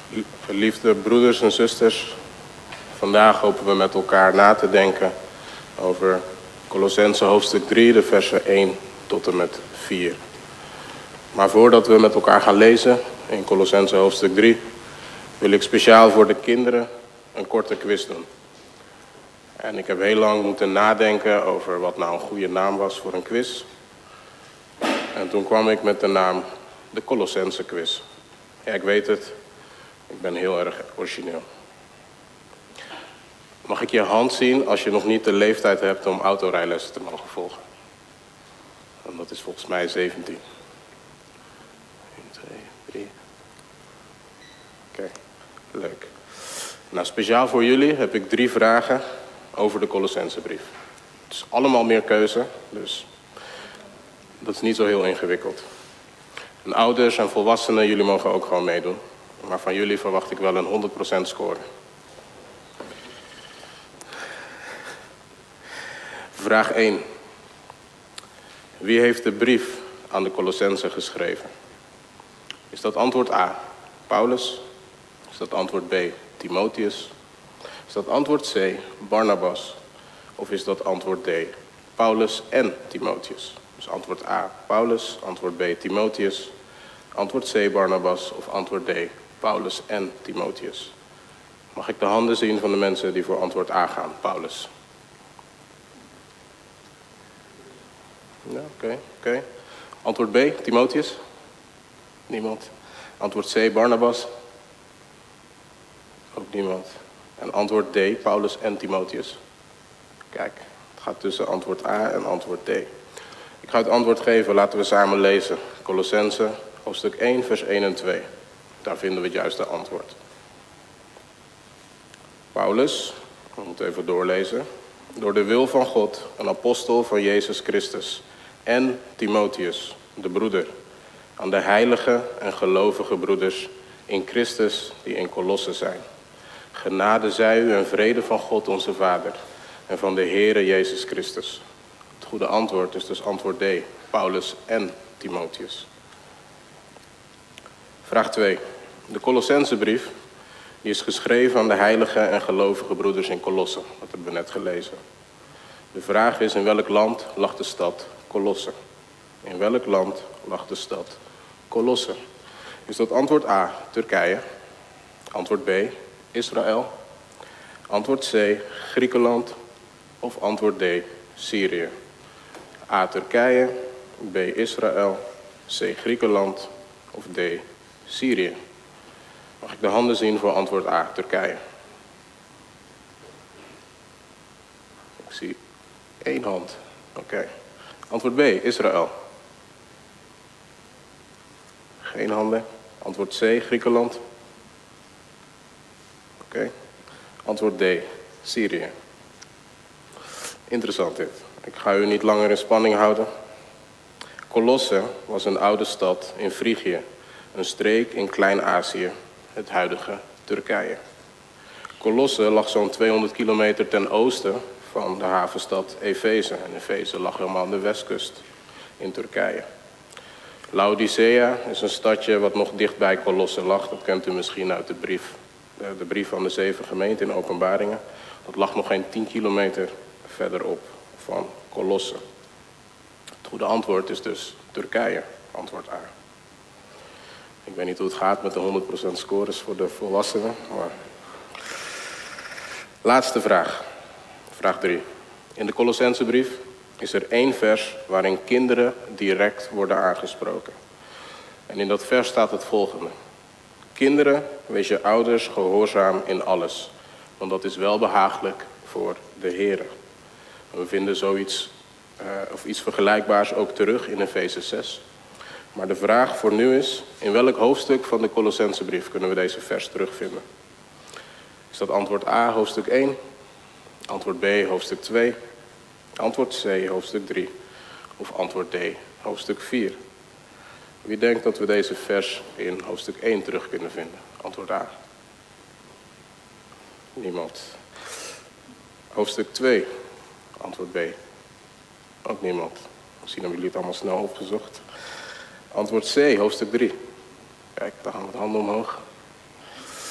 Geliefde broeders en zusters, vandaag hopen we met elkaar na te denken over Kolossenzen hoofdstuk 3, de versen 1 tot en met 4. Maar voordat we met elkaar gaan lezen in Kolossenzen hoofdstuk 3, wil ik speciaal voor de kinderen een korte quiz doen. En ik heb heel lang moeten nadenken over wat nou een goede naam was voor een quiz. En toen kwam ik met de naam de Kolossenzen quiz. Ja, ik weet het. Ik ben heel erg origineel. Mag ik je hand zien als je nog niet de leeftijd hebt om autorijlessen te mogen volgen? En dat is volgens mij 17. 1, 2, 3. Oké, leuk. Nou, speciaal voor jullie heb ik 3 vragen over de Kolossenzenbrief. Het is allemaal meer keuze, dus dat is niet zo heel ingewikkeld. En ouders en volwassenen, jullie mogen ook gewoon meedoen. Maar van jullie verwacht ik wel een 100% score. Vraag 1. Wie heeft de brief aan de Kolossenzen geschreven? Is dat antwoord A, Paulus? Is dat antwoord B, Timotheus? Is dat antwoord C, Barnabas? Of is dat antwoord D, Paulus en Timotheus? Dus antwoord A, Paulus. Antwoord B, Timotheus. Antwoord C, Barnabas. Of antwoord D, Paulus en Timotheus. Mag ik de handen zien van de mensen die voor antwoord A gaan? Paulus. Ja, oké. Antwoord B, Timotheus? Niemand. Antwoord C, Barnabas? Ook niemand. En antwoord D, Paulus en Timotheus? Kijk, het gaat tussen antwoord A en antwoord D. Ik ga het antwoord geven, laten we samen lezen. Kolossenzen, hoofdstuk 1, vers 1 en 2. Daar vinden we het juiste antwoord. Paulus, we moeten even doorlezen. Door de wil van God, een apostel van Jezus Christus. En Timotheus, de broeder. Aan de heilige en gelovige broeders in Christus die in Kolosse zijn. Genade zij u en vrede van God onze Vader. En van de Heere Jezus Christus. Het goede antwoord is dus antwoord D. Paulus en Timotheus. Vraag 2. De Kolossenzenbrief die is geschreven aan de heilige en gelovige broeders in Kolosse. Dat hebben we net gelezen. De vraag is: in welk land lag de stad Kolosse? In welk land lag de stad Kolosse? Is dat antwoord A, Turkije? Antwoord B, Israël? Antwoord C, Griekenland? Of antwoord D, Syrië? A, Turkije, B, Israël, C, Griekenland of D, Syrië? Mag ik de handen zien voor antwoord A, Turkije? Ik zie 1 hand. Oké. Antwoord B, Israël. Geen handen. Antwoord C, Griekenland. Oké. Antwoord D, Syrië. Interessant dit. Ik ga u niet langer in spanning houden. Kolosse was een oude stad in Frigië, een streek in Klein-Azië, het huidige Turkije. Kolosse lag zo'n 200 kilometer ten oosten van de havenstad Efeze. En Efeze lag helemaal aan de westkust in Turkije. Laodicea is een stadje wat nog dicht bij Kolosse lag. Dat kent u misschien uit de brief van de 7 gemeenten in Openbaringen. Dat lag nog geen 10 kilometer verderop van Kolosse. Het goede antwoord is dus Turkije, antwoord A. Ik weet niet hoe het gaat met de 100% scores voor de volwassenen, maar... Laatste vraag. Vraag 3. In de Kolossenzenbrief is er 1 vers waarin kinderen direct worden aangesproken. En in dat vers staat het volgende. Kinderen, wees je ouders gehoorzaam in alles, want dat is welbehaaglijk voor de Heere. We vinden zoiets, of iets vergelijkbaars ook terug in Efeze 6. Maar de vraag voor nu is: in welk hoofdstuk van de Kolossenzenbrief kunnen we deze vers terugvinden? Is dat antwoord A, hoofdstuk 1? Antwoord B, hoofdstuk 2? Antwoord C, hoofdstuk 3? Of antwoord D, hoofdstuk 4? Wie denkt dat we deze vers in hoofdstuk 1 terug kunnen vinden? Antwoord A. Niemand. Hoofdstuk 2. Antwoord B. Ook niemand. Misschien hebben jullie het allemaal snel opgezocht. Antwoord C, hoofdstuk 3. Kijk, daar gaan we de handen omhoog.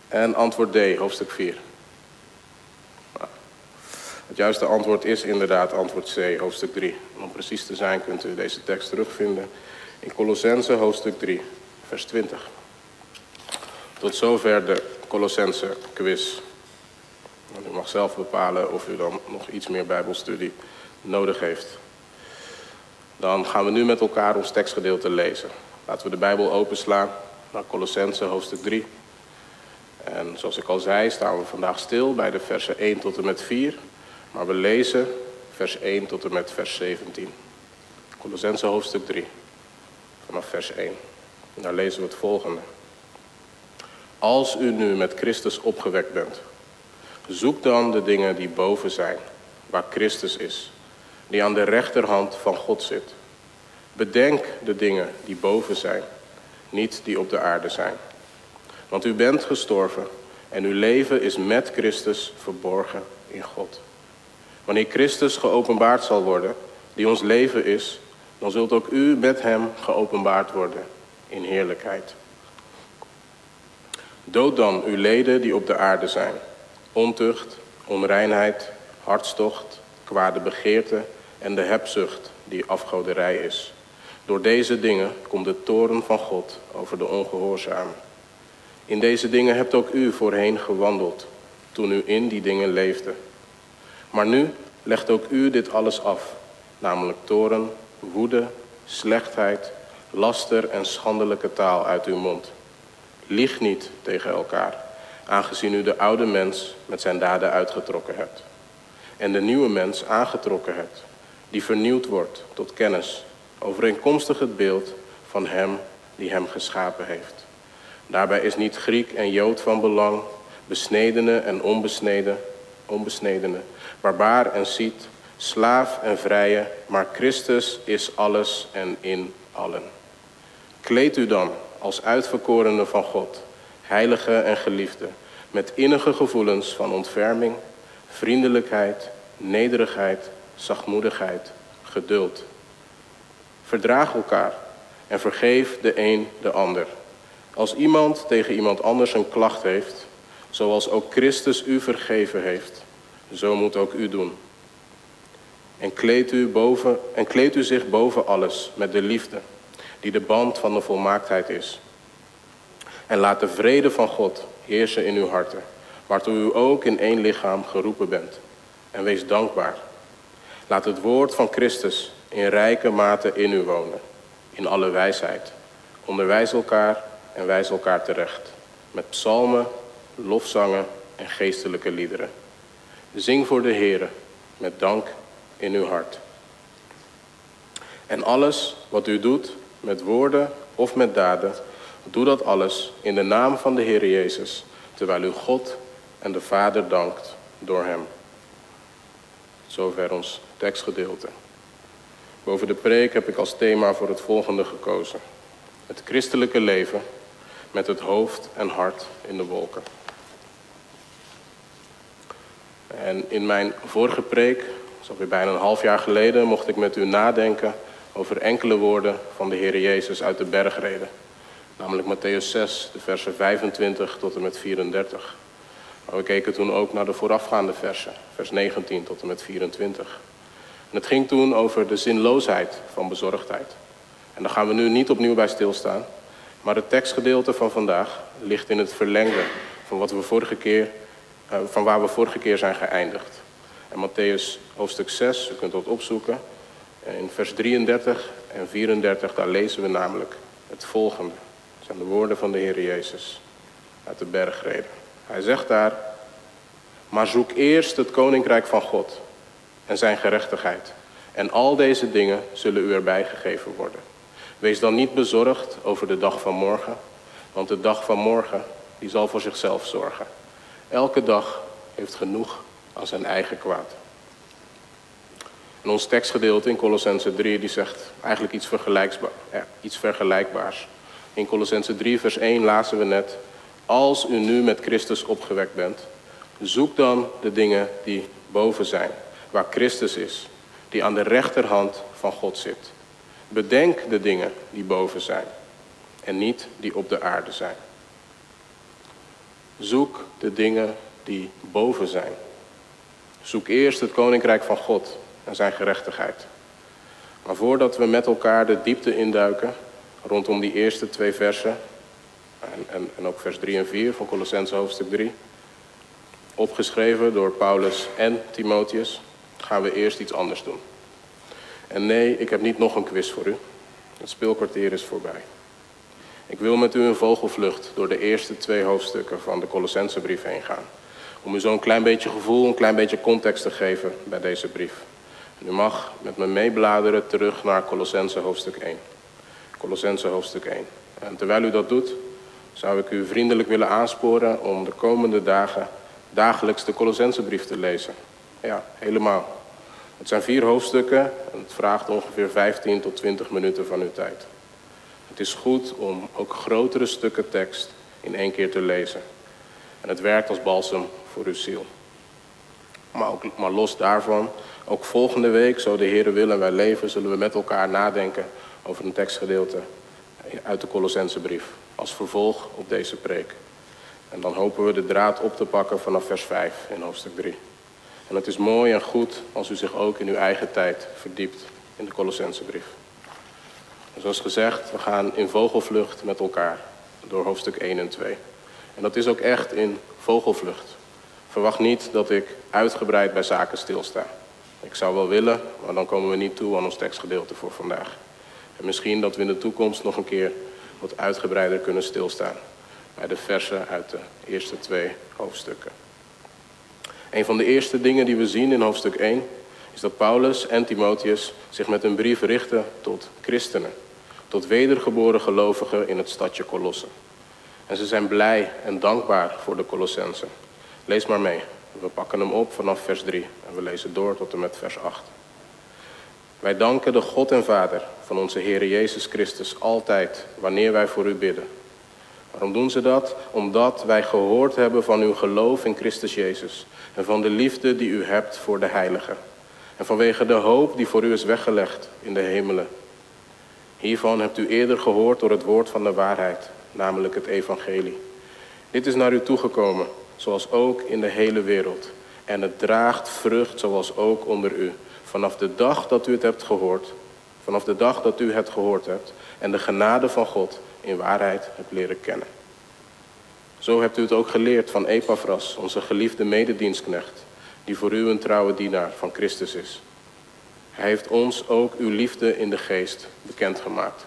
En antwoord D, hoofdstuk 4. Nou, het juiste antwoord is inderdaad antwoord C, hoofdstuk 3. En om precies te zijn kunt u deze tekst terugvinden in Colossense hoofdstuk 3, vers 20. Tot zover de Colossense quiz. U mag zelf bepalen of u dan nog iets meer Bijbelstudie nodig heeft. Dan gaan we nu met elkaar ons tekstgedeelte lezen. Laten we de Bijbel openslaan naar Colossense hoofdstuk 3. En zoals ik al zei, staan we vandaag stil bij de versen 1 tot en met 4. Maar we lezen vers 1 tot en met vers 17. Colossense hoofdstuk 3, vanaf vers 1. En daar lezen we het volgende. Als u nu met Christus opgewekt bent, zoek dan de dingen die boven zijn, waar Christus is, die aan de rechterhand van God zit. Bedenk de dingen die boven zijn, niet die op de aarde zijn. Want u bent gestorven en uw leven is met Christus verborgen in God. Wanneer Christus geopenbaard zal worden, die ons leven is, dan zult ook u met hem geopenbaard worden in heerlijkheid. Dood dan uw leden die op de aarde zijn. Ontucht, onreinheid, hartstocht, kwade begeerte en de hebzucht die afgoderij is. Door deze dingen komt de toorn van God over de ongehoorzamen. In deze dingen hebt ook u voorheen gewandeld, toen u in die dingen leefde. Maar nu legt ook u dit alles af, namelijk toorn, woede, slechtheid, laster en schandelijke taal uit uw mond. Lieg niet tegen elkaar, aangezien u de oude mens met zijn daden uitgetrokken hebt. En de nieuwe mens aangetrokken hebt, die vernieuwd wordt tot kennis, overeenkomstig het beeld van hem die hem geschapen heeft. Daarbij is niet Griek en Jood van belang, besnedene en onbesnedene, barbaar en Siet, slaaf en vrije, maar Christus is alles en in allen. Kleed u dan als uitverkorene van God, heilige en geliefde, met innige gevoelens van ontferming, vriendelijkheid, nederigheid, zachtmoedigheid, geduld. Verdraag elkaar en vergeef de een de ander. Als iemand tegen iemand anders een klacht heeft, zoals ook Christus u vergeven heeft, zo moet ook u doen. En kleed u zich boven alles met de liefde, die de band van de volmaaktheid is. En laat de vrede van God heersen in uw harten, waartoe u ook in één lichaam geroepen bent. En wees dankbaar. Laat het woord van Christus in rijke mate in u wonen, in alle wijsheid. Onderwijs elkaar en wijs elkaar terecht, met psalmen, lofzangen en geestelijke liederen. Zing voor de Heere met dank in uw hart. En alles wat u doet, met woorden of met daden, doe dat alles in de naam van de Heer Jezus, terwijl u God en de Vader dankt door hem. Zover ons tekstgedeelte. Boven de preek heb ik als thema voor het volgende gekozen. Het christelijke leven met het hoofd en hart in de wolken. En in mijn vorige preek, dat is alweer bijna een half jaar geleden, mocht ik met u nadenken over enkele woorden van de Heer Jezus uit de bergreden. Namelijk Mattheüs 6, de versen 25 tot en met 34. Maar we keken toen ook naar de voorafgaande versen, vers 19 tot en met 24. En het ging toen over de zinloosheid van bezorgdheid. En daar gaan we nu niet opnieuw bij stilstaan. Maar het tekstgedeelte van vandaag ligt in het verlengde van van waar we vorige keer zijn geëindigd. En Mattheüs hoofdstuk 6, u kunt dat opzoeken. In vers 33 en 34, daar lezen we namelijk het volgende. Dat zijn de woorden van de Heer Jezus uit de bergreden. Hij zegt daar: maar zoek eerst het koninkrijk van God en zijn gerechtigheid. En al deze dingen zullen u erbij gegeven worden. Wees dan niet bezorgd over de dag van morgen, want de dag van morgen die zal voor zichzelf zorgen. Elke dag heeft genoeg aan zijn eigen kwaad. En ons tekstgedeelte in Colossense 3 die zegt eigenlijk iets vergelijkbaars. In Colossense 3 vers 1 lazen we net: als u nu met Christus opgewekt bent, zoek dan de dingen die boven zijn, waar Christus is, die aan de rechterhand van God zit. Bedenk de dingen die boven zijn en niet die op de aarde zijn. Zoek de dingen die boven zijn. Zoek eerst het koninkrijk van God en zijn gerechtigheid. Maar voordat we met elkaar de diepte induiken rondom die eerste 2 versen, en ook vers 3 en 4 van Colossense hoofdstuk 3, opgeschreven door Paulus en Timotheus, gaan we eerst iets anders doen. En nee, ik heb niet nog een quiz voor u. Het speelkwartier is voorbij. Ik wil met u een vogelvlucht door de eerste 2 hoofdstukken van de Colossensebrief heen gaan. Om u zo'n klein beetje gevoel, een klein beetje context te geven bij deze brief. En u mag met me meebladeren terug naar Colossense hoofdstuk 1. Colossense hoofdstuk 1. En terwijl u dat doet, zou ik u vriendelijk willen aansporen om de komende dagen dagelijks de Colossensebrief te lezen. Ja, helemaal. Het zijn 4 hoofdstukken en het vraagt ongeveer 15 tot 20 minuten van uw tijd. Het is goed om ook grotere stukken tekst in 1 keer te lezen. En het werkt als balsem voor uw ziel. Maar los daarvan, ook volgende week, zo de Heere wil en wij leven, zullen we met elkaar nadenken over een tekstgedeelte uit de Colossensebrief. Als vervolg op deze preek. En dan hopen we de draad op te pakken vanaf vers 5 in hoofdstuk 3. En het is mooi en goed als u zich ook in uw eigen tijd verdiept in de Colossensebrief. En zoals gezegd, we gaan in vogelvlucht met elkaar door hoofdstuk 1 en 2. En dat is ook echt in vogelvlucht. Verwacht niet dat ik uitgebreid bij zaken stilsta. Ik zou wel willen, maar dan komen we niet toe aan ons tekstgedeelte voor vandaag. En misschien dat we in de toekomst nog een keer wat uitgebreider kunnen stilstaan bij de versen uit de eerste 2 hoofdstukken. Een van de eerste dingen die we zien in hoofdstuk 1 is dat Paulus en Timotheus zich met een brief richten tot christenen. Tot wedergeboren gelovigen in het stadje Colosse. En ze zijn blij en dankbaar voor de Colossensen. Lees maar mee. We pakken hem op vanaf vers 3 en we lezen door tot en met vers 8. Wij danken de God en Vader van onze Heere Jezus Christus altijd wanneer wij voor u bidden. Waarom doen ze dat? Omdat wij gehoord hebben van uw geloof in Christus Jezus en van de liefde die u hebt voor de heiligen. En vanwege de hoop die voor u is weggelegd in de hemelen. Hiervan hebt u eerder gehoord door het woord van de waarheid, namelijk het evangelie. Dit is naar u toegekomen, zoals ook in de hele wereld. En het draagt vrucht, zoals ook onder u. Vanaf de dag dat u het hebt gehoord, vanaf de dag dat u het gehoord hebt en de genade van God in waarheid hebt leren kennen. Zo hebt u het ook geleerd van Epaphras, onze geliefde mededienstknecht, die voor u een trouwe dienaar van Christus is. Hij heeft ons ook uw liefde in de geest bekendgemaakt.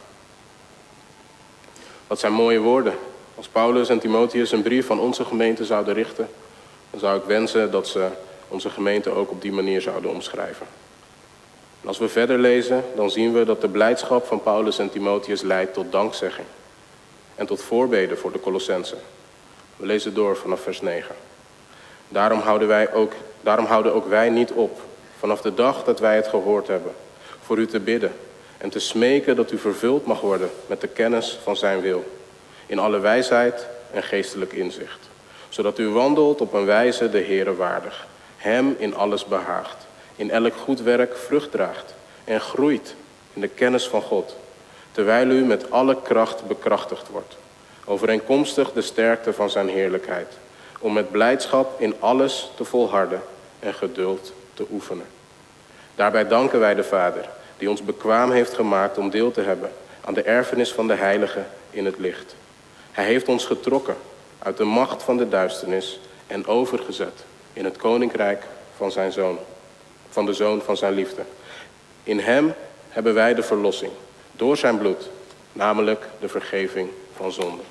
Dat zijn mooie woorden. Als Paulus en Timotheus een brief van onze gemeente zouden richten, dan zou ik wensen dat ze onze gemeente ook op die manier zouden omschrijven. En als we verder lezen, dan zien we dat de blijdschap van Paulus en Timotheus leidt tot dankzegging. En tot voorbeden voor de Colossensen. We lezen door vanaf vers 9. Daarom houden ook wij niet op, vanaf de dag dat wij het gehoord hebben, voor u te bidden en te smeken dat u vervuld mag worden met de kennis van zijn wil, in alle wijsheid en geestelijk inzicht, zodat u wandelt op een wijze de Heere waardig, hem in alles behaagt, in elk goed werk vrucht draagt en groeit in de kennis van God, terwijl u met alle kracht bekrachtigd wordt, overeenkomstig de sterkte van zijn heerlijkheid, om met blijdschap in alles te volharden en geduld te oefenen. Daarbij danken wij de Vader, die ons bekwaam heeft gemaakt om deel te hebben aan de erfenis van de heiligen in het licht. Hij heeft ons getrokken uit de macht van de duisternis en overgezet in het koninkrijk van zijn Zoon, van de Zoon van zijn liefde. In hem hebben wij de verlossing, door zijn bloed, namelijk de vergeving van zonden.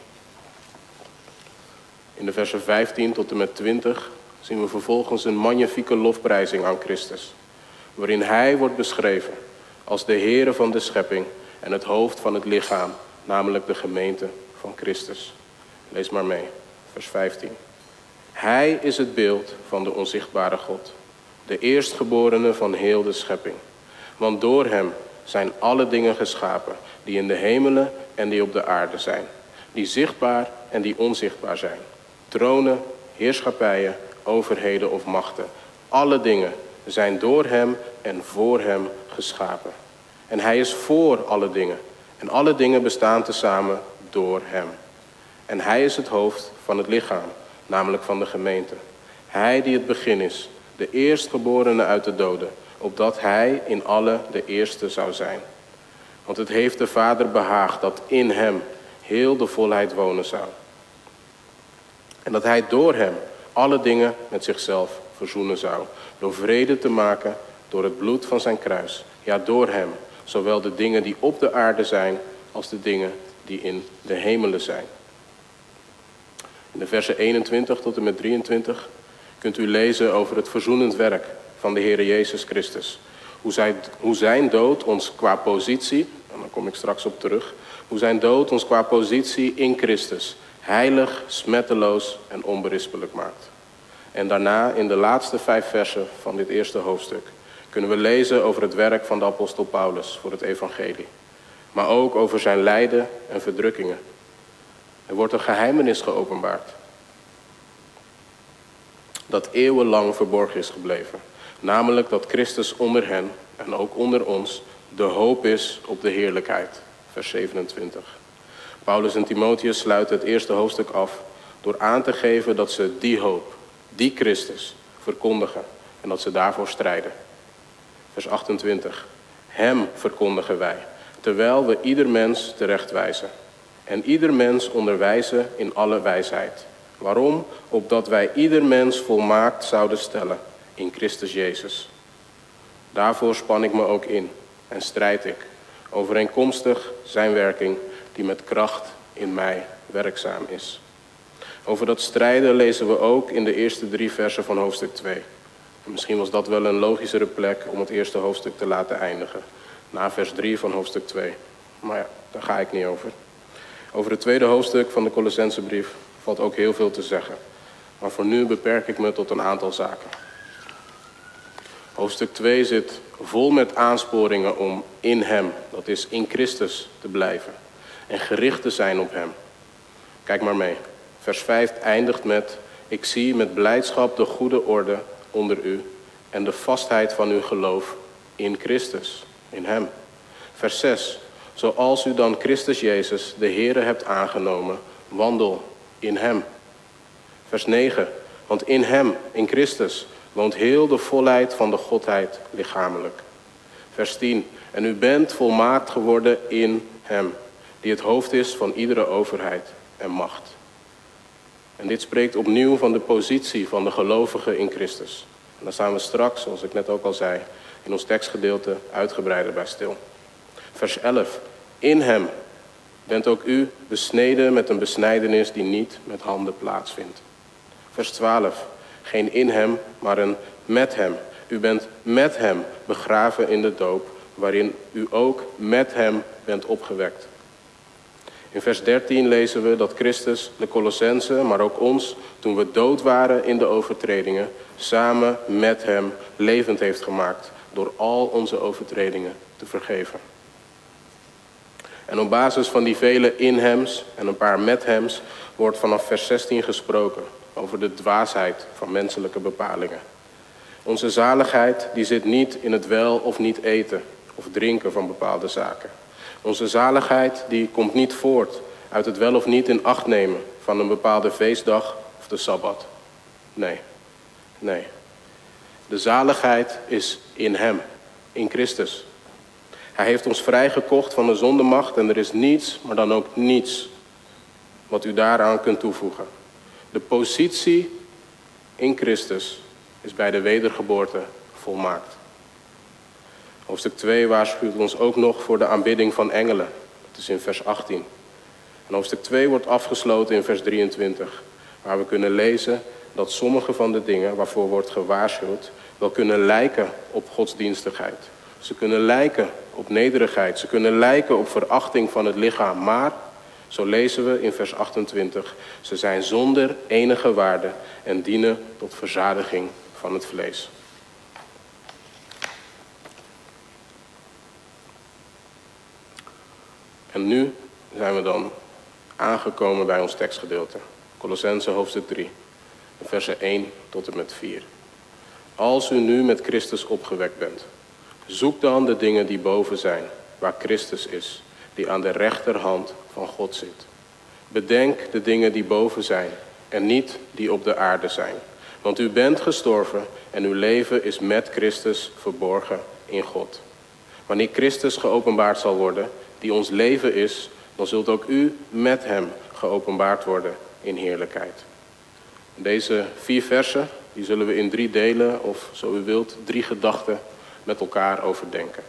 In de versen 15 tot en met 20 zien we vervolgens een magnifieke lofprijzing aan Christus, waarin hij wordt beschreven als de Heere van de schepping en het hoofd van het lichaam, namelijk de gemeente van Christus. Lees maar mee, vers 15. Hij is het beeld van de onzichtbare God, de eerstgeborene van heel de schepping. Want door hem zijn alle dingen geschapen, die in de hemelen en die op de aarde zijn, die zichtbaar en die onzichtbaar zijn. Tronen, heerschappijen, overheden of machten. Alle dingen zijn door hem en voor hem geschapen. En hij is voor alle dingen. En alle dingen bestaan tezamen door hem. En hij is het hoofd van het lichaam, namelijk van de gemeente. Hij die het begin is, de eerstgeborene uit de doden, opdat hij in alle de eerste zou zijn. Want het heeft de Vader behaagd dat in hem heel de volheid wonen zou. En dat hij door hem alle dingen met zichzelf verzoenen zou, door vrede te maken door het bloed van zijn kruis. Ja, door hem, zowel de dingen die op de aarde zijn, als de dingen die in de hemelen zijn. In de versen 21 tot en met 23 kunt u lezen over het verzoenend werk van de Heere Jezus Christus. Hoe zijn dood ons qua positie, en daar kom ik straks op terug, hoe zijn dood ons qua positie in Christus heilig, smetteloos en onberispelijk maakt. En daarna, in de laatste 5 versen van dit eerste hoofdstuk, kunnen we lezen over het werk van de apostel Paulus voor het evangelie. Maar ook over zijn lijden en verdrukkingen. Er wordt een geheimenis geopenbaard dat eeuwenlang verborgen is gebleven. Namelijk dat Christus onder hen en ook onder ons de hoop is op de heerlijkheid. Vers 27. Paulus en Timotheus sluiten het eerste hoofdstuk af door aan te geven dat ze die hoop, die Christus, verkondigen en dat ze daarvoor strijden. Vers 28. Hem verkondigen wij, terwijl we ieder mens terechtwijzen. En ieder mens onderwijzen in alle wijsheid. Waarom? Opdat wij ieder mens volmaakt zouden stellen in Christus Jezus. Daarvoor span ik me ook in en strijd ik, overeenkomstig zijn werking die met kracht in mij werkzaam is. Over dat strijden lezen we ook in de eerste 3 versen van hoofdstuk 2. En misschien was dat wel een logischere plek om het eerste hoofdstuk te laten eindigen. Na vers 3 van hoofdstuk 2. Maar ja, daar ga ik niet over. Over het tweede hoofdstuk van de Colossensebrief valt ook heel veel te zeggen. Maar voor nu beperk ik me tot een aantal zaken. Hoofdstuk 2 zit vol met aansporingen om in hem, dat is in Christus, te blijven. En gericht te zijn op hem. Kijk maar mee. Vers 5 eindigt met: ik zie met blijdschap de goede orde onder u en de vastheid van uw geloof in Christus, in hem. Vers 6. Zoals u dan Christus Jezus, de Heere, hebt aangenomen, wandel in hem. Vers 9. Want in hem, in Christus, woont heel de volheid van de Godheid lichamelijk. Vers 10. En u bent volmaakt geworden in hem, die het hoofd is van iedere overheid en macht. En dit spreekt opnieuw van de positie van de gelovige in Christus. En daar staan we straks, zoals ik net ook al zei, in ons tekstgedeelte uitgebreider bij stil. Vers 11. In hem bent ook u besneden met een besnijdenis die niet met handen plaatsvindt. Vers 12. Geen in hem, maar een met hem. U bent met hem begraven in de doop, waarin u ook met hem bent opgewekt. In vers 13 lezen we dat Christus de Colossenzen, maar ook ons, toen we dood waren in de overtredingen, samen met hem levend heeft gemaakt door al onze overtredingen te vergeven. En op basis van die vele in-hems en een paar met-hems wordt vanaf vers 16 gesproken over de dwaasheid van menselijke bepalingen. Onze zaligheid die zit niet in het wel of niet eten of drinken van bepaalde zaken. Onze zaligheid die komt niet voort uit het wel of niet in acht nemen van een bepaalde feestdag of de Sabbat. Nee. De zaligheid is in hem, in Christus. Hij heeft ons vrijgekocht van de zondemacht en er is niets, maar dan ook niets, wat u daaraan kunt toevoegen. De positie in Christus is bij de wedergeboorte volmaakt. Hoofdstuk 2 waarschuwt ons ook nog voor de aanbidding van engelen. Dat is in vers 18. En hoofdstuk 2 wordt afgesloten in vers 23. Waar we kunnen lezen dat sommige van de dingen waarvoor wordt gewaarschuwd wel kunnen lijken op godsdienstigheid. Ze kunnen lijken op nederigheid. Ze kunnen lijken op verachting van het lichaam. Maar, zo lezen we in vers 28, ze zijn zonder enige waarde en dienen tot verzadiging van het vlees. En nu zijn we dan aangekomen bij ons tekstgedeelte. Colossenzen hoofdstuk 3, versen 1 tot en met 4. Als u nu met Christus opgewekt bent, zoek dan de dingen die boven zijn, waar Christus is, die aan de rechterhand van God zit. Bedenk de dingen die boven zijn, en niet die op de aarde zijn. Want u bent gestorven en uw leven is met Christus verborgen in God. Wanneer Christus geopenbaard zal worden, die ons leven is, dan zult ook u met hem geopenbaard worden in heerlijkheid. Deze 4 versen die zullen we in 3 delen, of zo u wilt, 3 gedachten met elkaar overdenken.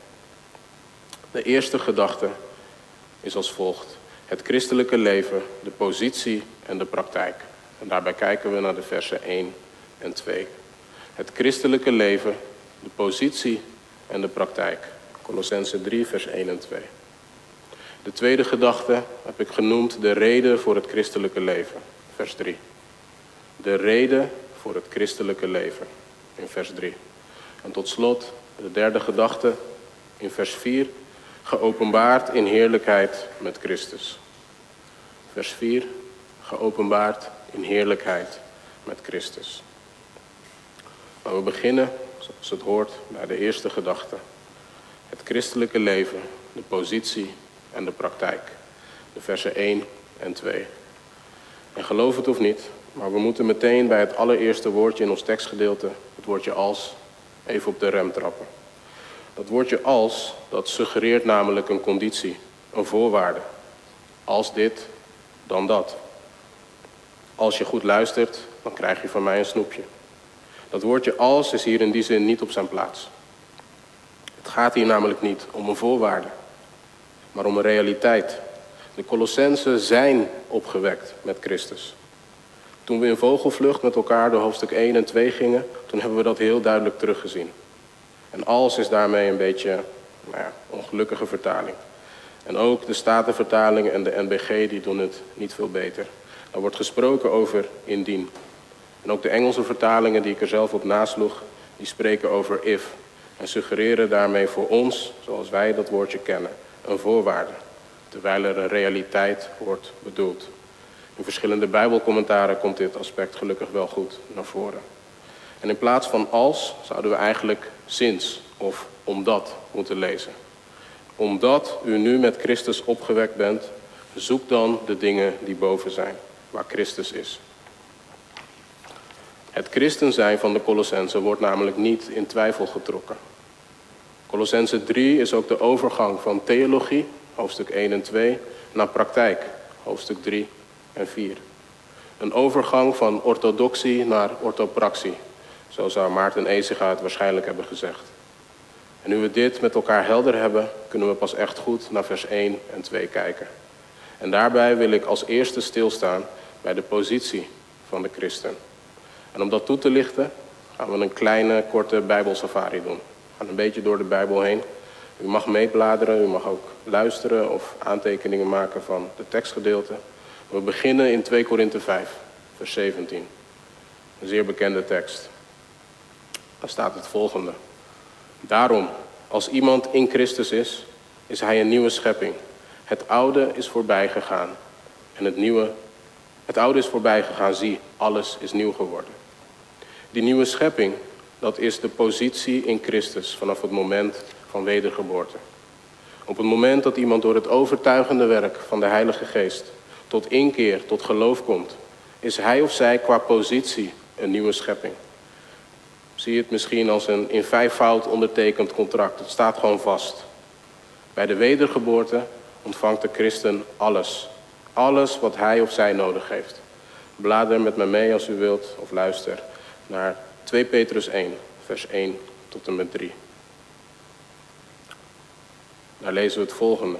De eerste gedachte is als volgt: het christelijke leven, de positie en de praktijk. En daarbij kijken we naar de versen 1 en 2. Het christelijke leven, de positie en de praktijk. Kolossenzen 3, vers 1 en 2. De tweede gedachte heb ik genoemd de reden voor het christelijke leven. Vers 3. De reden voor het christelijke leven. In vers 3. En tot slot de derde gedachte in vers 4. Geopenbaard in heerlijkheid met Christus. Vers 4. Geopenbaard in heerlijkheid met Christus. Maar we beginnen, zoals het hoort, bij de eerste gedachte. Het christelijke leven, de positie en de praktijk. De versen 1 en 2. En geloof het of niet, maar we moeten meteen bij het allereerste woordje in ons tekstgedeelte, het woordje als, even op de rem trappen. Dat woordje als, dat suggereert namelijk een conditie, een voorwaarde. Als dit, dan dat. Als je goed luistert, dan krijg je van mij een snoepje. Dat woordje als is hier in die zin niet op zijn plaats. Het gaat hier namelijk niet om een voorwaarde, maar om een realiteit. De Kolossenzen zijn opgewekt met Christus. Toen we in vogelvlucht met elkaar door hoofdstuk 1 en 2 gingen, toen hebben we dat heel duidelijk teruggezien. En als is daarmee een beetje ongelukkige vertaling. En ook de Statenvertaling en de NBG die doen het niet veel beter. Er wordt gesproken over indien. En ook de Engelse vertalingen die ik er zelf op nasloeg, die spreken over if. En suggereren daarmee voor ons, zoals wij dat woordje kennen, een voorwaarde. Terwijl er een realiteit wordt bedoeld. In verschillende Bijbelcommentaren komt dit aspect gelukkig wel goed naar voren. En in plaats van als, zouden we eigenlijk sinds of omdat moeten lezen. Omdat u nu met Christus opgewekt bent, zoek dan de dingen die boven zijn, waar Christus is. Het christen zijn van de Kolossenzen wordt namelijk niet in twijfel getrokken. Kolossenzen 3 is ook de overgang van theologie, hoofdstuk 1 en 2, naar praktijk, hoofdstuk 3 en 4. Een overgang van orthodoxie naar orthopraxie. Zo zou Maarten Ezinga het waarschijnlijk hebben gezegd. En nu we dit met elkaar helder hebben, kunnen we pas echt goed naar vers 1 en 2 kijken. En daarbij wil ik als eerste stilstaan bij de positie van de christen. En om dat toe te lichten, gaan we een kleine, korte Bijbelsafari doen. We gaan een beetje door de Bijbel heen. U mag meebladeren, u mag ook luisteren of aantekeningen maken van de tekstgedeelte. We beginnen in 2 Korinthe 5, vers 17. Een zeer bekende tekst. Daar staat het volgende. Daarom, als iemand in Christus is, is hij een nieuwe schepping. Het oude is voorbij gegaan. En het oude is voorbij gegaan, zie, alles is nieuw geworden. Die nieuwe schepping, dat is de positie in Christus vanaf het moment van wedergeboorte. Op het moment dat iemand door het overtuigende werk van de Heilige Geest tot inkeer, tot geloof komt, is hij of zij qua positie een nieuwe schepping. Zie je het misschien als een in 5-voud ondertekend contract. Het staat gewoon vast. Bij de wedergeboorte ontvangt de christen alles. Alles wat hij of zij nodig heeft. Blader met me mee als u wilt, of luister naar 2 Petrus 1, vers 1 tot en met 3. Daar lezen we het volgende.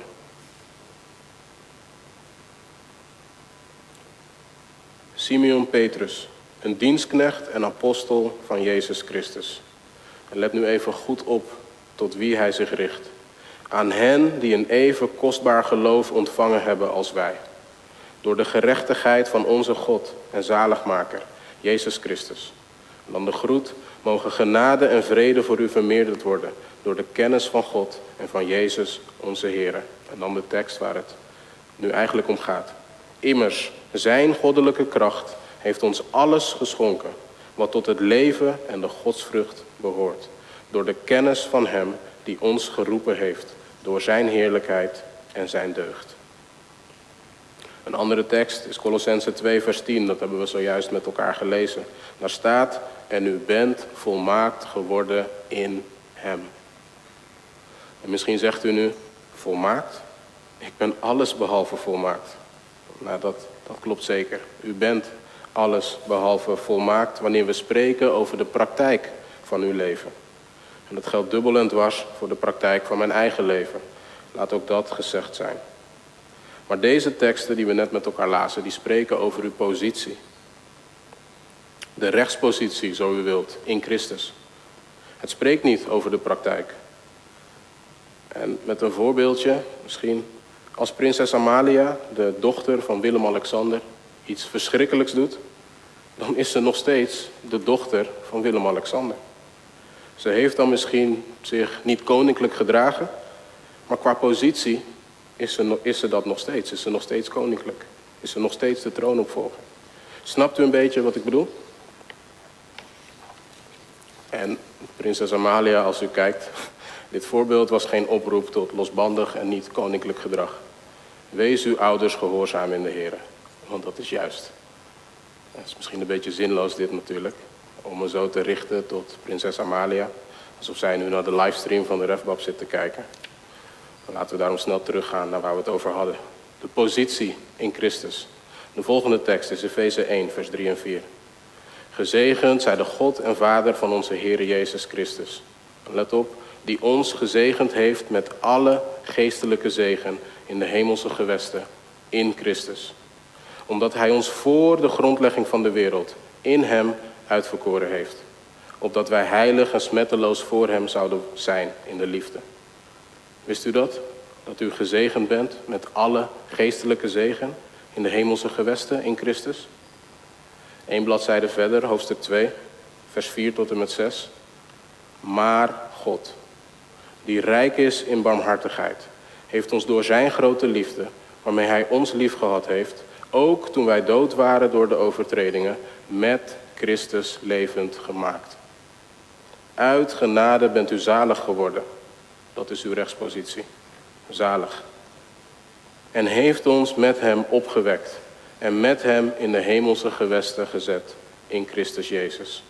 Simeon Petrus, een dienstknecht en apostel van Jezus Christus. En let nu even goed op tot wie hij zich richt. Aan hen die een even kostbaar geloof ontvangen hebben als wij. Door de gerechtigheid van onze God en zaligmaker, Jezus Christus. En dan de groet, mogen genade en vrede voor u vermeerderd worden door de kennis van God en van Jezus onze Heer. En dan de tekst waar het nu eigenlijk om gaat. Immers, zijn goddelijke kracht heeft ons alles geschonken wat tot het leven en de godsvrucht behoort. Door de kennis van hem die ons geroepen heeft, door zijn heerlijkheid en zijn deugd. Een andere tekst is Kolossenzen 2 vers 10. Dat hebben we zojuist met elkaar gelezen. Daar staat: en u bent volmaakt geworden in hem. En misschien zegt u nu: volmaakt? Ik ben alles behalve volmaakt. Nou, dat klopt zeker. U bent alles behalve volmaakt wanneer we spreken over de praktijk van uw leven. En dat geldt dubbel en dwars voor de praktijk van mijn eigen leven. Laat ook dat gezegd zijn. Maar deze teksten die we net met elkaar lazen, die spreken over uw positie. De rechtspositie, zo u wilt, in Christus. Het spreekt niet over de praktijk. En met een voorbeeldje, misschien, als prinses Amalia, de dochter van Willem-Alexander, iets verschrikkelijks doet, dan is ze nog steeds de dochter van Willem-Alexander. Ze heeft dan misschien zich niet koninklijk gedragen, maar qua positie is ze dat nog steeds. Is ze nog steeds koninklijk. Is ze nog steeds de troonopvolger. Snapt u een beetje wat ik bedoel? En prinses Amalia, als u kijkt, dit voorbeeld was geen oproep tot losbandig en niet koninklijk gedrag. Wees uw ouders gehoorzaam in de Heer, want dat is juist. Het is misschien een beetje zinloos dit natuurlijk, om me zo te richten tot prinses Amalia, alsof zij nu naar de livestream van de Refbab zit te kijken. Laten we daarom snel teruggaan naar waar we het over hadden. De positie in Christus. De volgende tekst is Efeze 1, vers 3 en 4. Gezegend zij de God en Vader van onze Heer Jezus Christus. Let op, die ons gezegend heeft met alle geestelijke zegen in de hemelse gewesten in Christus. Omdat hij ons voor de grondlegging van de wereld in hem uitverkoren heeft. Opdat wij heilig en smetteloos voor hem zouden zijn in de liefde. Wist u dat? Dat u gezegend bent met alle geestelijke zegen in de hemelse gewesten in Christus? 1 bladzijde verder, hoofdstuk 2, vers 4 tot en met 6. Maar God, die rijk is in barmhartigheid, heeft ons door zijn grote liefde, waarmee hij ons liefgehad heeft, ook toen wij dood waren door de overtredingen, met Christus levend gemaakt. Uit genade bent u zalig geworden. Dat is uw rechtspositie. Zalig. En heeft ons met hem opgewekt. En met hem in de hemelse gewesten gezet. In Christus Jezus.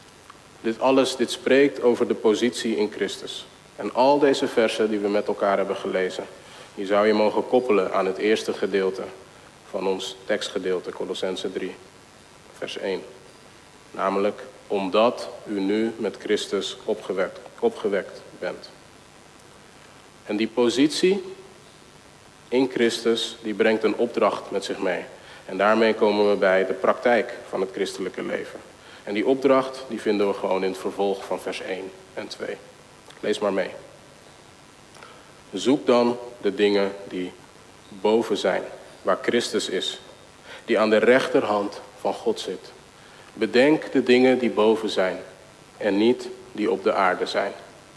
Dit spreekt over de positie in Christus. En al deze versen die we met elkaar hebben gelezen, die zou je mogen koppelen aan het eerste gedeelte van ons tekstgedeelte, Kolossenzen 3, vers 1. Namelijk, omdat u nu met Christus opgewekt bent. En die positie in Christus, die brengt een opdracht met zich mee. En daarmee komen we bij de praktijk van het christelijke leven. En die opdracht, die vinden we gewoon in het vervolg van vers 1 en 2. Lees maar mee. Zoek dan de dingen die boven zijn, waar Christus is, die aan de rechterhand van God zit. Bedenk de dingen die boven zijn en niet die op de aarde zijn.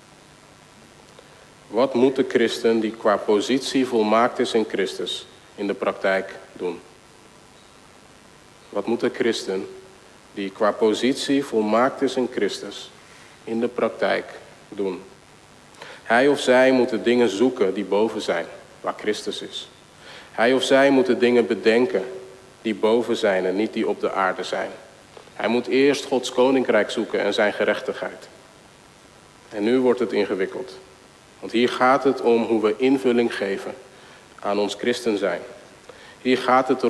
Wat moet de christen die qua positie volmaakt is in Christus in de praktijk doen? Wat moet de christen die qua positie volmaakt is in Christus in de praktijk doen? Hij of zij moet de dingen zoeken die boven zijn, waar Christus is. Hij of zij moet de dingen bedenken die boven zijn en niet die op de aarde zijn. Hij moet eerst Gods koninkrijk zoeken en zijn gerechtigheid. En nu wordt het ingewikkeld. Want hier gaat het om hoe we invulling geven aan ons christen zijn. Hier gaat het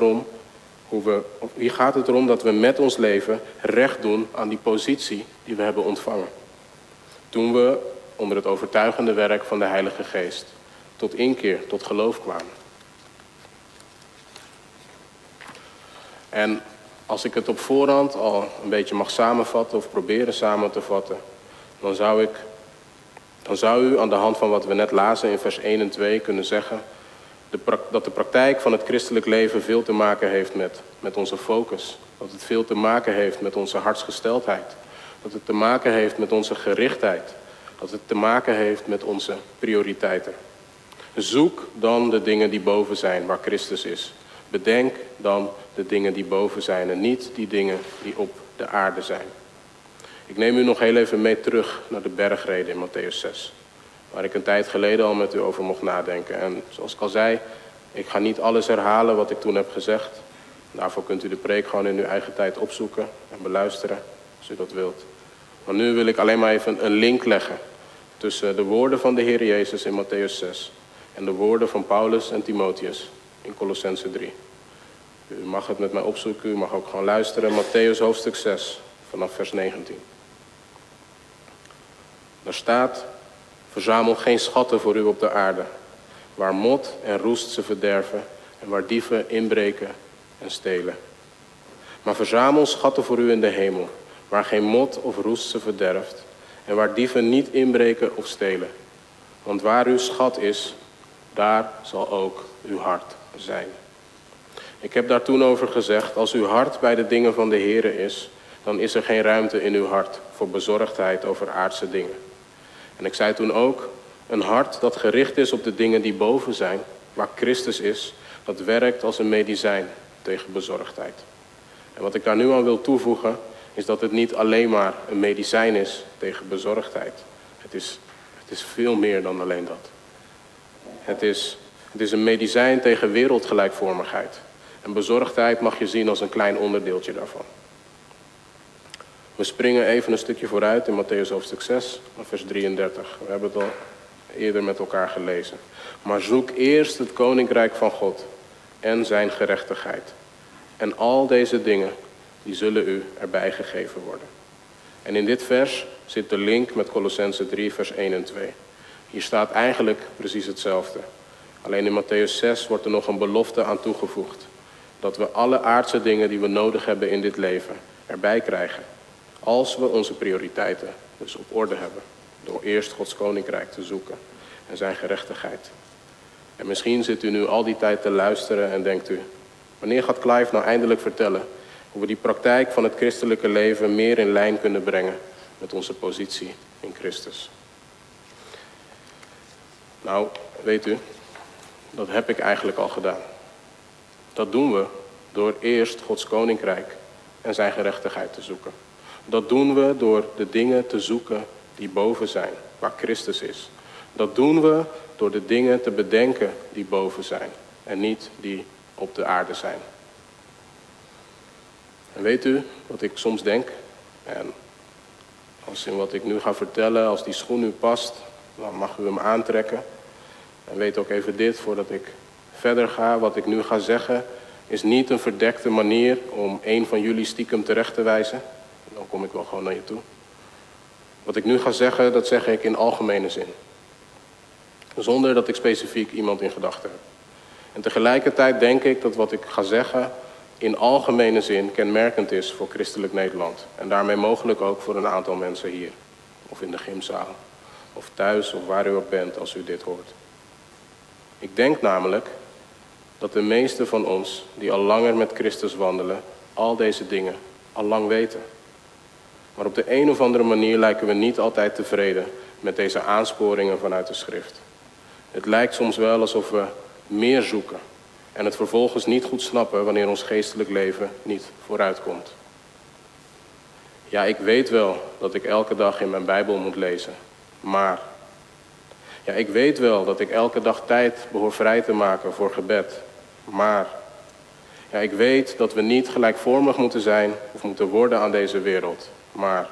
erom dat we met ons leven recht doen aan die positie die we hebben ontvangen. Toen we onder het overtuigende werk van de Heilige Geest tot inkeer, tot geloof kwamen. En als ik het op voorhand al een beetje mag samenvatten of proberen samen te vatten, dan zou u aan de hand van wat we net lazen in vers 1 en 2 kunnen zeggen dat de praktijk van het christelijk leven veel te maken heeft met onze focus. Dat het veel te maken heeft met onze hartsgesteldheid. Dat het te maken heeft met onze gerichtheid. Dat het te maken heeft met onze prioriteiten. Zoek dan de dingen die boven zijn, waar Christus is. Bedenk dan de dingen die boven zijn en niet die dingen die op de aarde zijn. Ik neem u nog heel even mee terug naar de bergrede in Mattheüs 6. Waar ik een tijd geleden al met u over mocht nadenken. En zoals ik al zei, Ik ga niet alles herhalen wat ik toen heb gezegd. Daarvoor kunt u de preek gewoon in uw eigen tijd opzoeken en beluisteren, als u dat wilt. Maar nu wil ik alleen maar even een link leggen tussen de woorden van de Heer Jezus in Mattheüs 6 en de woorden van Paulus en Timotheus in Colossense 3. U mag het met mij opzoeken, u mag ook gewoon luisteren. Mattheüs hoofdstuk 6, vanaf vers 19. Daar staat: verzamel geen schatten voor u op de aarde, waar mot en roest ze verderven en waar dieven inbreken en stelen. Maar verzamel schatten voor u in de hemel, waar geen mot of roest ze verderft en waar dieven niet inbreken of stelen. Want waar uw schat is, daar zal ook uw hart zijn. Ik heb daar toen over gezegd, als uw hart bij de dingen van de Here is, dan is er geen ruimte in uw hart voor bezorgdheid over aardse dingen. En ik zei toen ook, een hart dat gericht is op de dingen die boven zijn, waar Christus is, dat werkt als een medicijn tegen bezorgdheid. En wat ik daar nu aan wil toevoegen, is dat het niet alleen maar een medicijn is tegen bezorgdheid. Het is veel meer dan alleen dat. Het is een medicijn tegen wereldgelijkvormigheid. En bezorgdheid mag je zien als een klein onderdeeltje daarvan. We springen even een stukje vooruit in Mattheüs hoofdstuk 6, vers 33. We hebben het al eerder met elkaar gelezen. Maar zoek eerst het koninkrijk van God en zijn gerechtigheid. En al deze dingen, die zullen u erbij gegeven worden. En in dit vers zit de link met Colossense 3, vers 1 en 2. Hier staat eigenlijk precies hetzelfde. Alleen in Mattheüs 6 wordt er nog een belofte aan toegevoegd. Dat we alle aardse dingen die we nodig hebben in dit leven erbij krijgen. Als we onze prioriteiten dus op orde hebben. Door eerst Gods koninkrijk te zoeken en zijn gerechtigheid. En misschien zit u nu al die tijd te luisteren en denkt u: wanneer gaat Clive nou eindelijk vertellen hoe we die praktijk van het christelijke leven meer in lijn kunnen brengen met onze positie in Christus? Nou, weet u, dat heb ik eigenlijk al gedaan. Dat doen we door eerst Gods koninkrijk en zijn gerechtigheid te zoeken. Dat doen we door de dingen te zoeken die boven zijn, waar Christus is. Dat doen we door de dingen te bedenken die boven zijn en niet die op de aarde zijn. En weet u wat ik soms denk? En als in wat ik nu ga vertellen, als die schoen u past, dan mag u hem aantrekken. En weet ook even dit, voordat ik verder ga, wat ik nu ga zeggen, is niet een verdekte manier om een van jullie stiekem terecht te wijzen. Dan kom ik wel gewoon naar je toe. Wat ik nu ga zeggen, dat zeg ik in algemene zin. Zonder dat ik specifiek iemand in gedachten heb. En tegelijkertijd denk ik dat wat ik ga zeggen in algemene zin kenmerkend is voor christelijk Nederland. En daarmee mogelijk ook voor een aantal mensen hier. Of in de gymzaal. Of thuis, of waar u ook bent als u dit hoort. Ik denk namelijk dat de meesten van ons die al langer met Christus wandelen, al deze dingen al lang weten. Maar op de een of andere manier lijken we niet altijd tevreden met deze aansporingen vanuit de schrift. Het lijkt soms wel alsof we meer zoeken en het vervolgens niet goed snappen wanneer ons geestelijk leven niet vooruitkomt. Ja, ik weet wel dat ik elke dag in mijn Bijbel moet lezen, maar ja, ik weet wel dat ik elke dag tijd behoor vrij te maken voor gebed, maar ja, ik weet dat we niet gelijkvormig moeten zijn of moeten worden aan deze wereld, maar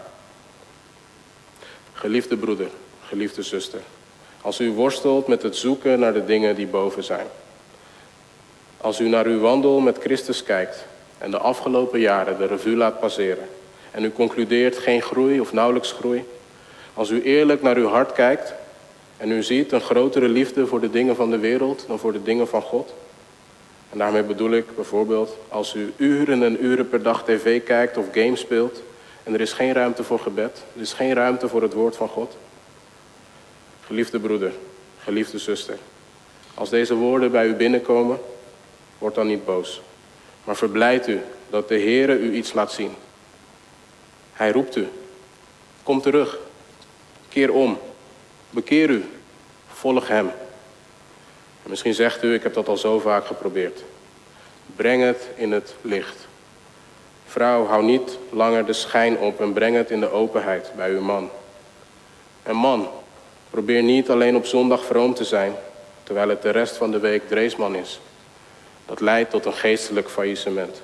geliefde broeder, geliefde zuster, als u worstelt met het zoeken naar de dingen die boven zijn, als u naar uw wandel met Christus kijkt en de afgelopen jaren de revue laat passeren en u concludeert geen groei of nauwelijks groei, als u eerlijk naar uw hart kijkt en u ziet een grotere liefde voor de dingen van de wereld dan voor de dingen van God. En daarmee bedoel ik bijvoorbeeld als u uren en uren per dag tv kijkt of games speelt en er is geen ruimte voor gebed, er is geen ruimte voor het woord van God. Geliefde broeder, geliefde zuster, als deze woorden bij u binnenkomen, word dan niet boos. Maar verblijd u dat de Heere u iets laat zien. Hij roept u. Kom terug. Keer om. Bekeer u. Volg hem. En misschien zegt u, ik heb dat al zo vaak geprobeerd. Breng het in het licht. Vrouw, hou niet langer de schijn op en breng het in de openheid bij uw man. En man, probeer niet alleen op zondag vroom te zijn, terwijl het de rest van de week dreesman is. Dat leidt tot een geestelijk faillissement.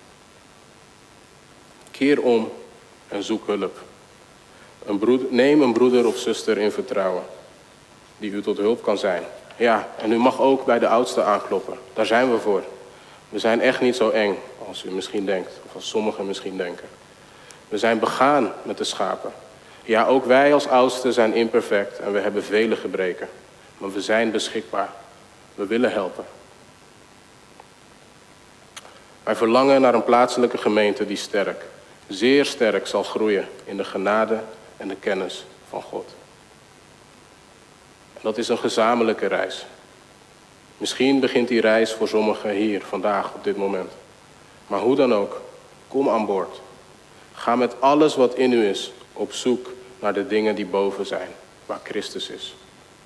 Keer om en zoek hulp. Neem een broeder of zuster in vertrouwen die u tot hulp kan zijn. Ja, en u mag ook bij de oudste aankloppen. Daar zijn we voor. We zijn echt niet zo eng als u misschien denkt, of als sommigen misschien denken. We zijn begaan met de schapen. Ja, ook wij als oudsten zijn imperfect en we hebben vele gebreken. Maar we zijn beschikbaar. We willen helpen. Wij verlangen naar een plaatselijke gemeente die sterk, zeer sterk zal groeien in de genade en de kennis van God. En dat is een gezamenlijke reis. Misschien begint die reis voor sommigen hier, vandaag, op dit moment. Maar hoe dan ook, kom aan boord. Ga met alles wat in u is op zoek naar de dingen die boven zijn, waar Christus is.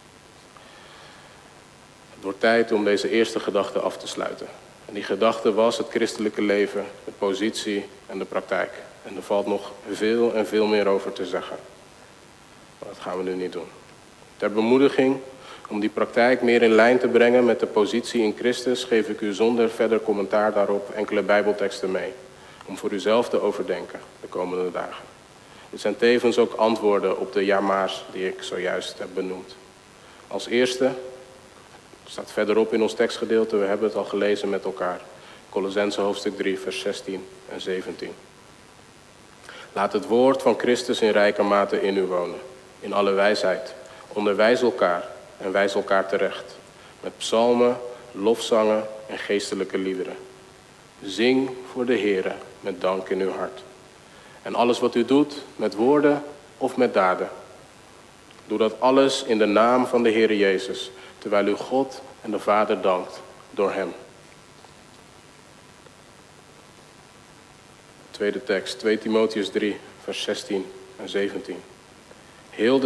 Het wordt tijd om deze eerste gedachte af te sluiten. En die gedachte was het christelijke leven, de positie en de praktijk. En er valt nog veel en veel meer over te zeggen. Maar dat gaan we nu niet doen. Ter bemoediging om die praktijk meer in lijn te brengen met de positie in Christus, geef ik u zonder verder commentaar daarop enkele Bijbelteksten mee. Om voor uzelf te overdenken de komende dagen. Dit zijn tevens ook antwoorden op de ja-maars die ik zojuist heb benoemd. Als eerste, staat verderop in ons tekstgedeelte, we hebben het al gelezen met elkaar. Kolossenzen hoofdstuk 3, vers 16 en 17. Laat het woord van Christus in rijke mate in u wonen, in alle wijsheid. Onderwijs elkaar en wijs elkaar terecht, met psalmen, lofzangen en geestelijke liederen. Zing voor de Heere met dank in uw hart. En alles wat u doet, met woorden of met daden. Doe dat alles in de naam van de Heere Jezus, terwijl u God en de Vader dankt door hem. Tweede tekst, 2 Timotheüs 3, vers 16 en 17. Heel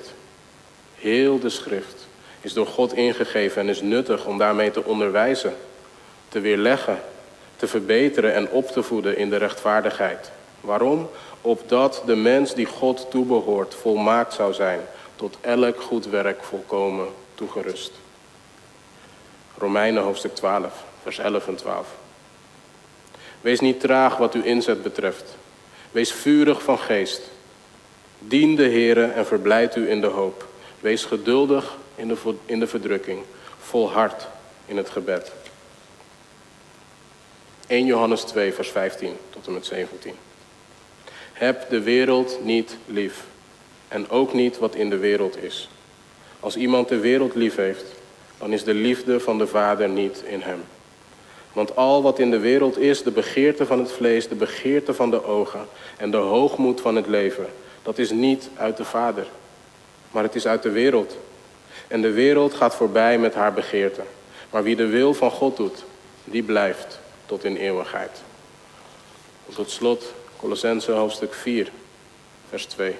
de schrift is door God ingegeven en is nuttig om daarmee te onderwijzen, te weerleggen, te verbeteren en op te voeden in de rechtvaardigheid. Waarom? Opdat de mens die God toebehoort volmaakt zou zijn, tot elk goed werk volkomen toegerust. Romeinen hoofdstuk 12, vers 11 en 12. Wees niet traag wat uw inzet betreft. Wees vurig van geest. Dien de Heere en verblijd u in de hoop. Wees geduldig in de verdrukking. Volhard in het gebed. 1 Johannes 2, vers 15 tot en met 17. Heb de wereld niet lief. En ook niet wat in de wereld is. Als iemand de wereld lief heeft, dan is de liefde van de Vader niet in hem. Want al wat in de wereld is, de begeerte van het vlees, de begeerte van de ogen en de hoogmoed van het leven, dat is niet uit de Vader, maar het is uit de wereld. En de wereld gaat voorbij met haar begeerte. Maar wie de wil van God doet, die blijft tot in eeuwigheid. En tot slot, Kolossenzen hoofdstuk 4, vers 2.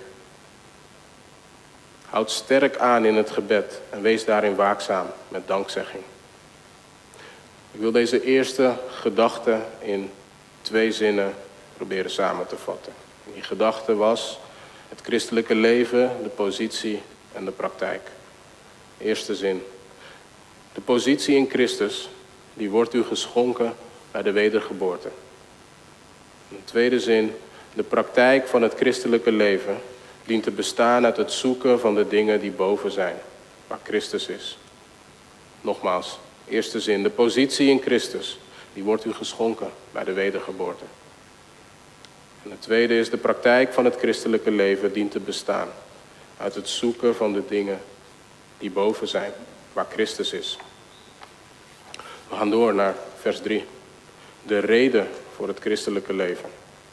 Houd sterk aan in het gebed en wees daarin waakzaam met dankzegging. Ik wil deze eerste gedachte in 2 zinnen proberen samen te vatten. Die gedachte was het christelijke leven, de positie en de praktijk. Eerste zin. De positie in Christus, die wordt u geschonken bij de wedergeboorte. De tweede zin. De praktijk van het christelijke leven dient te bestaan uit het zoeken van de dingen die boven zijn, waar Christus is. Nogmaals, eerste zin. De positie in Christus, die wordt u geschonken bij de wedergeboorte. En de tweede is, de praktijk van het christelijke leven dient te bestaan uit het zoeken van de dingen die boven zijn, waar Christus is. We gaan door naar vers 3. De reden voor het christelijke leven.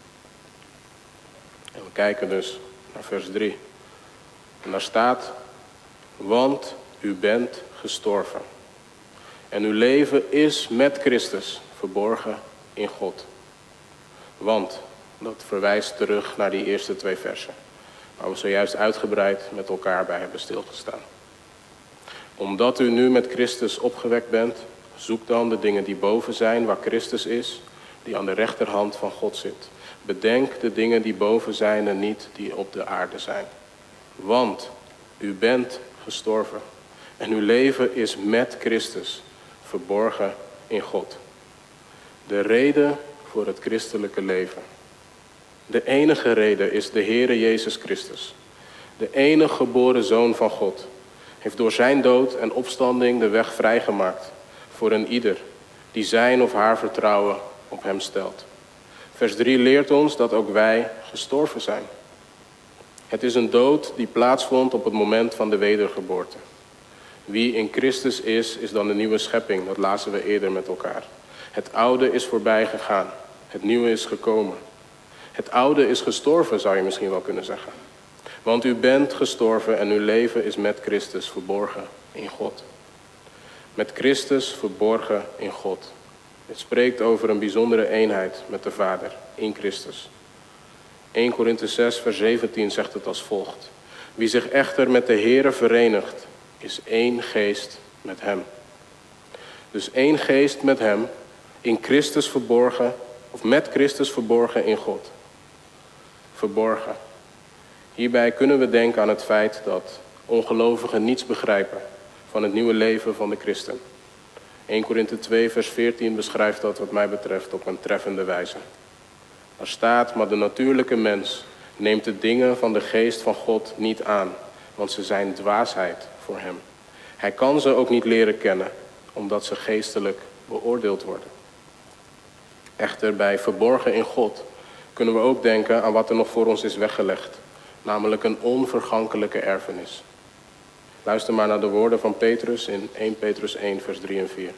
En we kijken dus naar vers 3. En daar staat, want u bent gestorven. En uw leven is met Christus verborgen in God. Want, dat verwijst terug naar die eerste 2 versen, waar we zojuist uitgebreid met elkaar bij hebben stilgestaan. Omdat u nu met Christus opgewekt bent, zoek dan de dingen die boven zijn, waar Christus is, die aan de rechterhand van God zit. Bedenk de dingen die boven zijn en niet die op de aarde zijn. Want u bent gestorven en uw leven is met Christus verborgen in God. De reden voor het christelijke leven. De enige reden is de Heere Jezus Christus. De enige geboren Zoon van God heeft door zijn dood en opstanding de weg vrijgemaakt voor een ieder die zijn of haar vertrouwen op hem stelt. Vers 3 leert ons dat ook wij gestorven zijn. Het is een dood die plaatsvond op het moment van de wedergeboorte. Wie in Christus is dan de nieuwe schepping. Dat lazen we eerder met elkaar. Het oude is voorbij gegaan. Het nieuwe is gekomen. Het oude is gestorven, zou je misschien wel kunnen zeggen. Want u bent gestorven en uw leven is met Christus verborgen in God. Met Christus verborgen in God. Het spreekt over een bijzondere eenheid met de Vader in Christus. 1 Korinthe 6 vers 17 zegt het als volgt. Wie zich echter met de Heere verenigt, is één geest met hem. Dus één geest met hem, in Christus verborgen, of met Christus verborgen in God. Verborgen. Hierbij kunnen we denken aan het feit dat ongelovigen niets begrijpen van het nieuwe leven van de christen. 1 Korinthe 2 vers 14 beschrijft dat wat mij betreft op een treffende wijze. Er staat, maar de natuurlijke mens neemt de dingen van de geest van God niet aan, want ze zijn dwaasheid voor hem. Hij kan ze ook niet leren kennen, omdat ze geestelijk beoordeeld worden. Echter, bij verborgen in God kunnen we ook denken aan wat er nog voor ons is weggelegd, namelijk een onvergankelijke erfenis. Luister maar naar de woorden van Petrus in 1 Petrus 1 vers 3 en 4.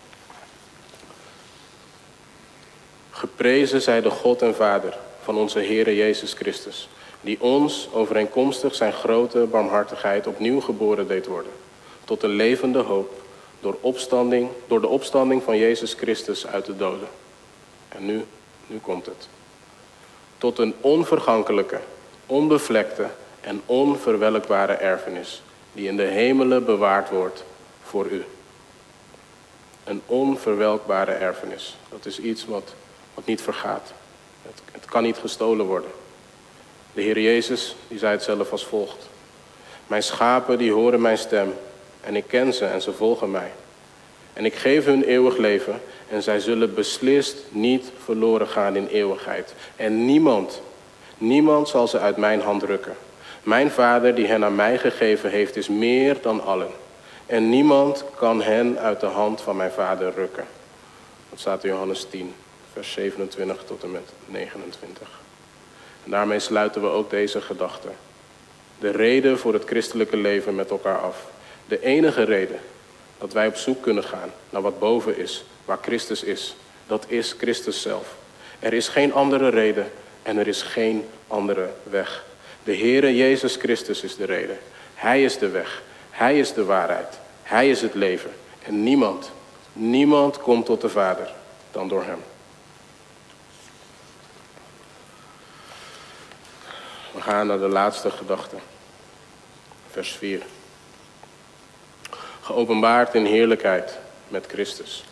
Geprezen zij de God en Vader van onze Heere Jezus Christus, die ons overeenkomstig zijn grote barmhartigheid opnieuw geboren deed worden, tot een levende hoop door de opstanding van Jezus Christus uit de doden. En nu komt het. Tot een onvergankelijke, onbevlekte en onverwelkbare erfenis, die in de hemelen bewaard wordt voor u. Een onverwelkbare erfenis. Dat is iets wat niet vergaat. Het kan niet gestolen worden. De Heer Jezus, die zei het zelf als volgt. Mijn schapen die horen mijn stem en ik ken ze en ze volgen mij. En ik geef hun eeuwig leven en zij zullen beslist niet verloren gaan in eeuwigheid. En niemand zal ze uit mijn hand rukken. Mijn Vader die hen aan mij gegeven heeft is meer dan allen. En niemand kan hen uit de hand van mijn Vader rukken. Dat staat in Johannes 10, vers 27 tot en met 29. En daarmee sluiten we ook deze gedachte. De reden voor het christelijke leven met elkaar af. De enige reden dat wij op zoek kunnen gaan naar wat boven is, waar Christus is. Dat is Christus zelf. Er is geen andere reden en er is geen andere weg. De Heere Jezus Christus is de reden. Hij is de weg. Hij is de waarheid. Hij is het leven. En niemand komt tot de Vader dan door hem. We gaan naar de laatste gedachte. Vers 4. Geopenbaard in heerlijkheid met Christus.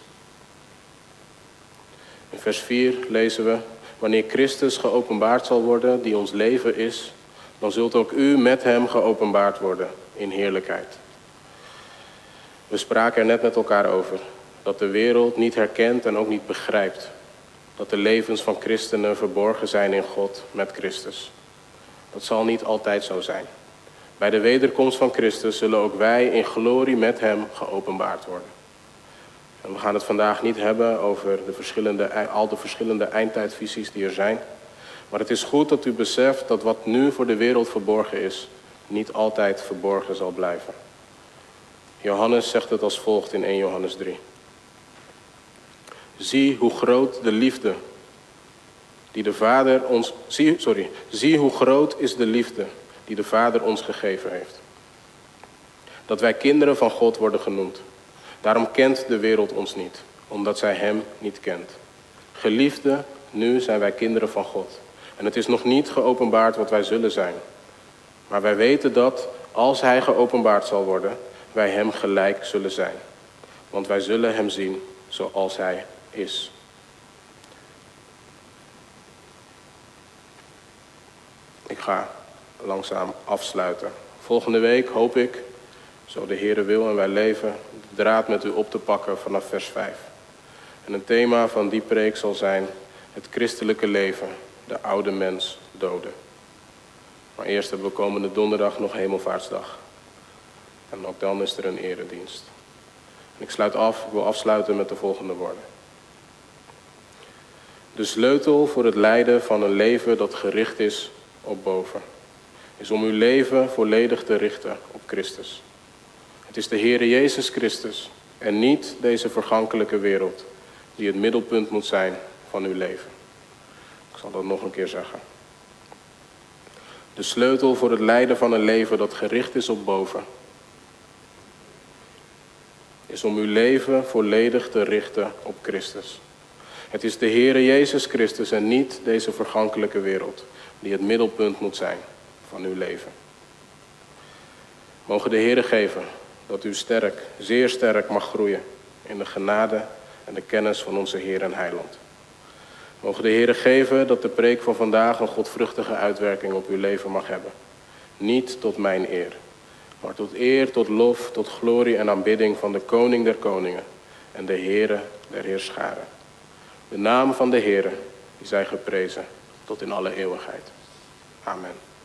In vers 4 lezen we. Wanneer Christus geopenbaard zal worden, die ons leven is, dan zult ook u met hem geopenbaard worden in heerlijkheid. We spraken er net met elkaar over dat de wereld niet herkent en ook niet begrijpt dat de levens van christenen verborgen zijn in God met Christus. Dat zal niet altijd zo zijn. Bij de wederkomst van Christus zullen ook wij in glorie met hem geopenbaard worden. En we gaan het vandaag niet hebben over al de verschillende eindtijdvisies die er zijn. Maar het is goed dat u beseft dat wat nu voor de wereld verborgen is, niet altijd verborgen zal blijven. Johannes zegt het als volgt in 1 Johannes 3. Zie hoe groot de liefde die de Vader ons... Zie hoe groot is de liefde die de Vader ons gegeven heeft. Dat wij kinderen van God worden genoemd. Daarom kent de wereld ons niet, omdat zij hem niet kent. Geliefde, nu zijn wij kinderen van God. En het is nog niet geopenbaard wat wij zullen zijn. Maar wij weten dat, als hij geopenbaard zal worden, wij hem gelijk zullen zijn. Want wij zullen hem zien zoals hij is. Ik ga langzaam afsluiten. Volgende week hoop ik, zo de Heere wil en wij leven, de draad met u op te pakken vanaf vers 5. En een thema van die preek zal zijn het christelijke leven, de oude mens doden. Maar eerst hebben we komende donderdag nog Hemelvaartsdag. En ook dan is er een eredienst. En ik wil afsluiten met de volgende woorden. De sleutel voor het leiden van een leven dat gericht is op boven, is om uw leven volledig te richten op Christus. Het is de Heere Jezus Christus en niet deze vergankelijke wereld die het middelpunt moet zijn van uw leven. Ik zal dat nog een keer zeggen. De sleutel voor het leiden van een leven dat gericht is op boven, is om uw leven volledig te richten op Christus. Het is de Heere Jezus Christus en niet deze vergankelijke wereld die het middelpunt moet zijn van uw leven. Mogen de Heere geven dat u zeer sterk mag groeien in de genade en de kennis van onze Heer en Heiland. Mogen de Heere geven dat de preek van vandaag een godvruchtige uitwerking op uw leven mag hebben. Niet tot mijn eer, maar tot eer, tot lof, tot glorie en aanbidding van de Koning der Koningen en de Heere der Heerscharen. De naam van de Heere, die zij geprezen tot in alle eeuwigheid. Amen.